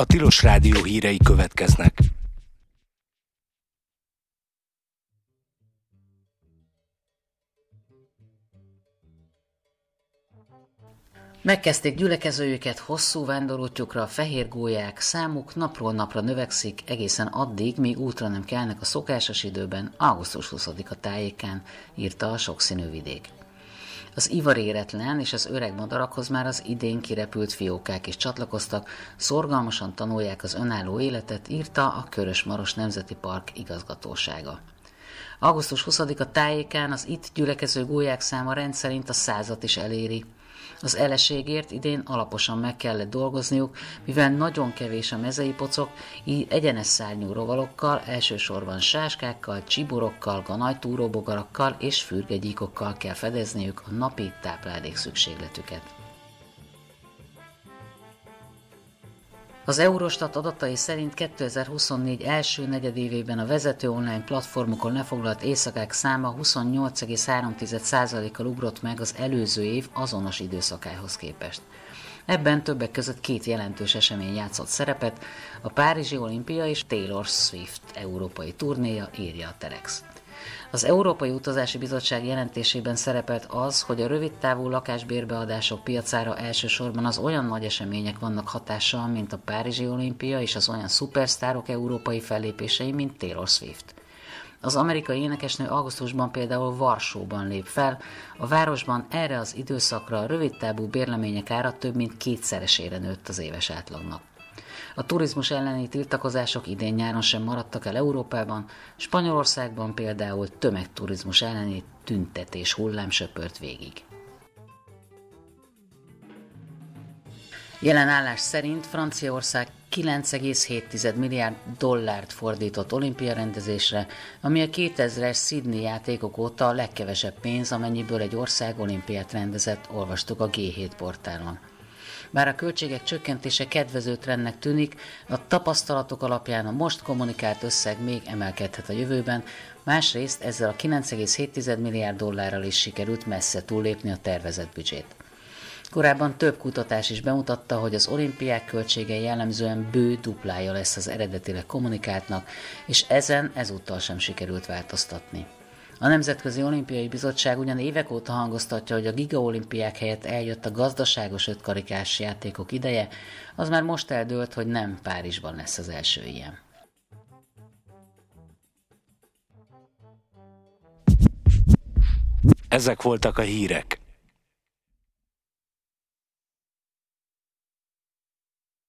A Tilos Rádió hírei következnek. Megkezdték gyülekezőjüket hosszú vándorútjukra, a fehér gólyák számuk napról napra növekszik, egészen addig, míg útra nem kelnek a szokásos időben, augusztus 20-a tájékán, írta a Sokszínű Vidék. Az ivaréretlen és az öreg madarakhoz már az idén kirepült fiókák is csatlakoztak, szorgalmasan tanulják az önálló életet, írta a Körös-Maros Nemzeti Park igazgatósága. Augusztus 20-a tájékán az itt gyülekező gólyák száma rendszerint a 100-at is eléri. Az eleségért idén alaposan meg kellett dolgozniuk, mivel nagyon kevés a mezei pocok, így egyenes szárnyú rovalokkal, elsősorban sáskákkal, csiborokkal, ganajtúróbogarakkal és fürgegyíkokkal kell fedezniük a napi táplálék szükségletüket. Az Eurostat adatai szerint 2024 első negyedévében a vezető online platformokon lefoglalt éjszakák száma 28,3%-kal ugrott meg az előző év azonos időszakához képest. Ebben többek között két jelentős esemény játszott szerepet, a Párizsi olimpia és Taylor Swift európai turnéja, írja a Telex. Az Európai Utazási Bizottság jelentésében szerepelt az, hogy a rövidtávú lakásbérbeadások piacára elsősorban az olyan nagy események vannak hatással, mint a Párizsi olimpia és az olyan szupersztárok európai fellépései, mint Taylor Swift. Az amerikai énekesnő augusztusban például Varsóban lép fel, a városban erre az időszakra a rövidtávú bérlemények ára több mint kétszeresére nőtt az éves átlagnak. A turizmus elleni tiltakozások idén nyáron sem maradtak el Európában, Spanyolországban például tömegturizmus elleni tüntetés hullám söpört végig. Jelen állás szerint Franciaország 9,7 milliárd dollárt fordított olimpiarendezésre, ami a 2000-es Sydney játékok óta a legkevesebb pénz, amennyiből egy ország olimpiát rendezett, olvastuk a G7 portálon. Bár a költségek csökkentése kedvező trendnek tűnik, a tapasztalatok alapján a most kommunikált összeg még emelkedhet a jövőben, másrészt ezzel a 9,7 milliárd dollárral is sikerült messze túllépni a tervezett büdzsét. Korábban több kutatás is bemutatta, hogy az olimpiák költsége jellemzően bő duplája lesz az eredetileg kommunikáltnak, és ezen ezúttal sem sikerült változtatni. A Nemzetközi Olimpiai Bizottság ugyan évek óta hangoztatja, hogy a gigaolimpiák helyett eljött a gazdaságos ötkarikás játékok ideje, az már most eldőlt, hogy nem Párizsban lesz az első ilyen. Ezek voltak a hírek.